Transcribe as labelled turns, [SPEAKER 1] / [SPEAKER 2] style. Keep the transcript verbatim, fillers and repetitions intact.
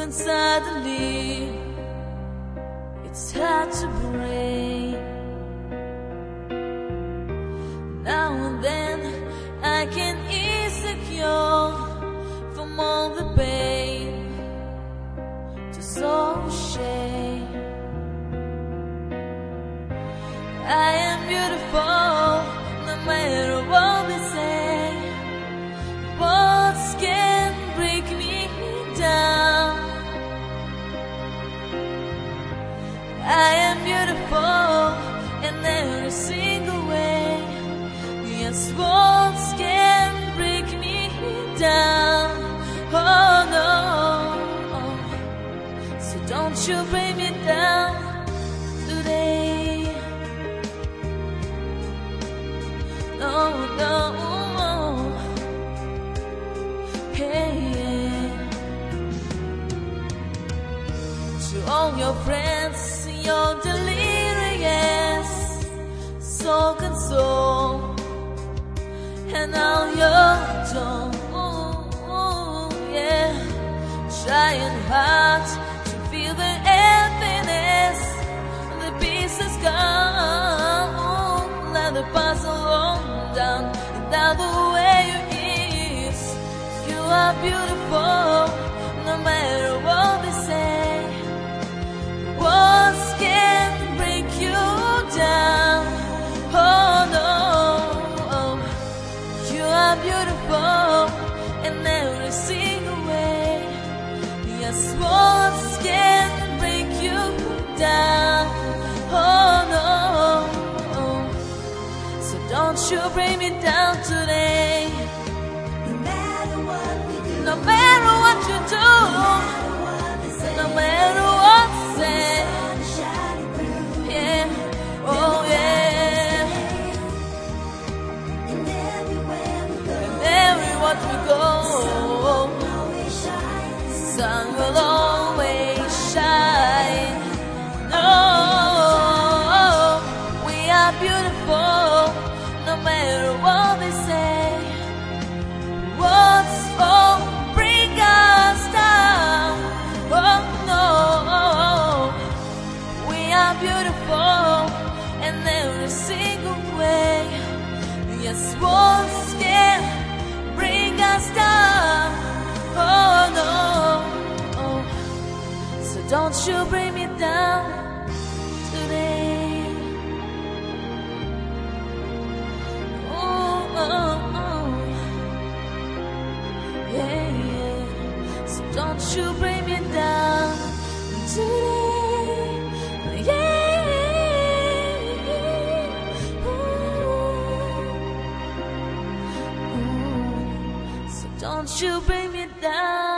[SPEAKER 1] when suddenly it's hard to break. Now and then I can ease the cure from all the pain to so shame. I am beautiful no matter what they say. Words can break me down. I am beautiful in every single way. Yes, words can break me down. Oh no, so don't you bring me down today. No, no, hey, yeah. To all your friends, your delirious soul console, and all your tone, yeah, trying hard to feel the emptiness, the pieces gone, let the puzzle on down, down the way you is. You are beautiful, no matter what they say. Words can break you down. Oh no, you are beautiful in every single way. Yes, words can break you down. Oh no, so don't you bring me down today.
[SPEAKER 2] No matter what we do,
[SPEAKER 1] No matter what you do, no matter what you say,
[SPEAKER 2] shining through.
[SPEAKER 1] yeah, oh yeah.
[SPEAKER 2] And everywhere we go,
[SPEAKER 1] Everywhere we go,
[SPEAKER 2] always shine.
[SPEAKER 1] sun will always shine. No, we are beautiful, no matter what they say. Words won't bring us down. Oh no, we are beautiful in every single way. Yes, words can bring us down. Oh no, so don't you bring me down today. Oh, oh, oh. Yeah, yeah. So don't you bring me down today. Yeah. Ooh. Ooh. So don't you bring me down.